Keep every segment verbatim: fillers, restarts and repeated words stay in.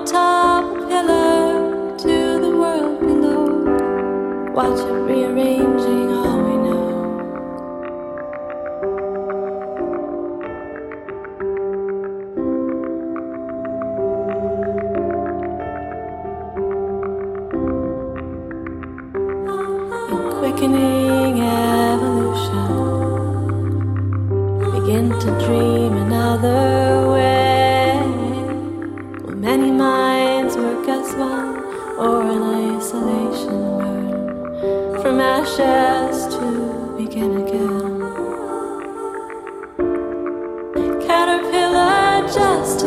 atop a pillar to the world below. Watch it rearranging all we know. A quickening evolution. Begin to dream another way. Will many minds work as one, or in isolation burn from ashes to begin again? Caterpillar, just a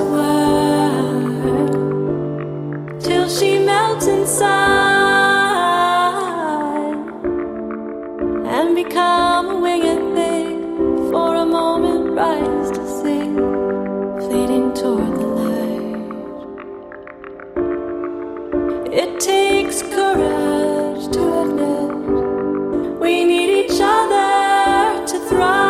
word, till she melts inside and become a winged thing. For a moment rise to sing, fleeting toward the light. It takes courage to admit we need each other to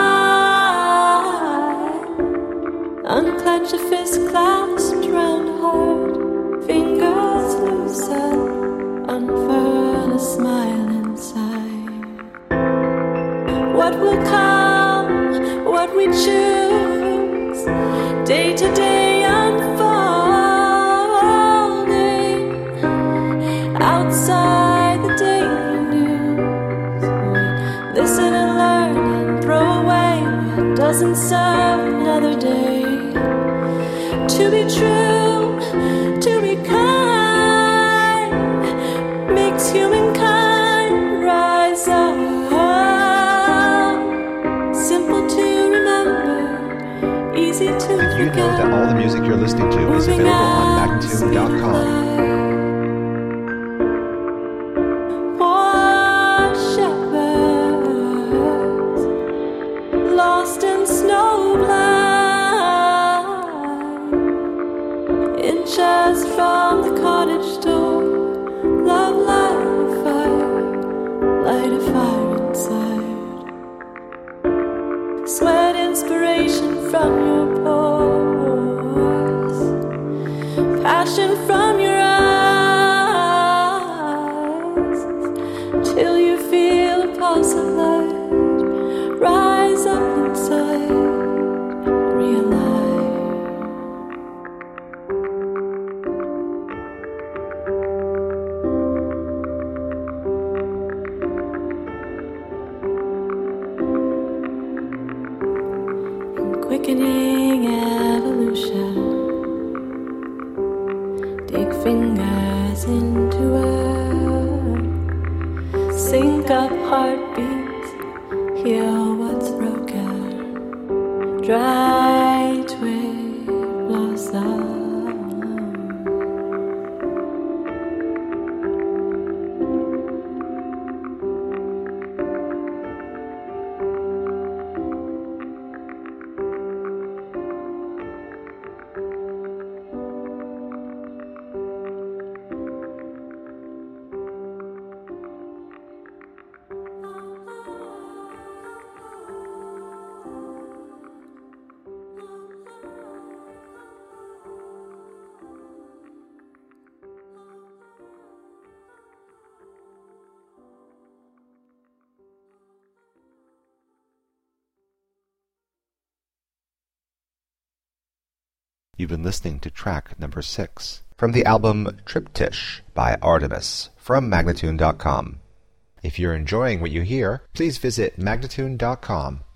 thrive. Unclench a fist clasped round a heart, fingers loosen, unfurl a smile inside. What will come? What we choose, day to day unfolding, outside the daily news. We listen and learn and throw away what doesn't serve another day. To be true, to be kind, makes humankind rise up. Did you know that all the music you're listening to is available on magnatune dot com? Poor shepherds, lost in snow blind, inches from the cottage door. Love, light a fire, light a fire inside. Sweat inspiration from your pores, passion from your eyes, till you feel a pulse of light rise up inside, realize. Quickening evolution. Dig fingers into earth. Sync up heartbeats. Heal what's broken. Dry twig blossom. You've been listening to track number six from the album Triptych by Artemis from magnatune dot com. If you're enjoying what you hear, please visit magnatune dot com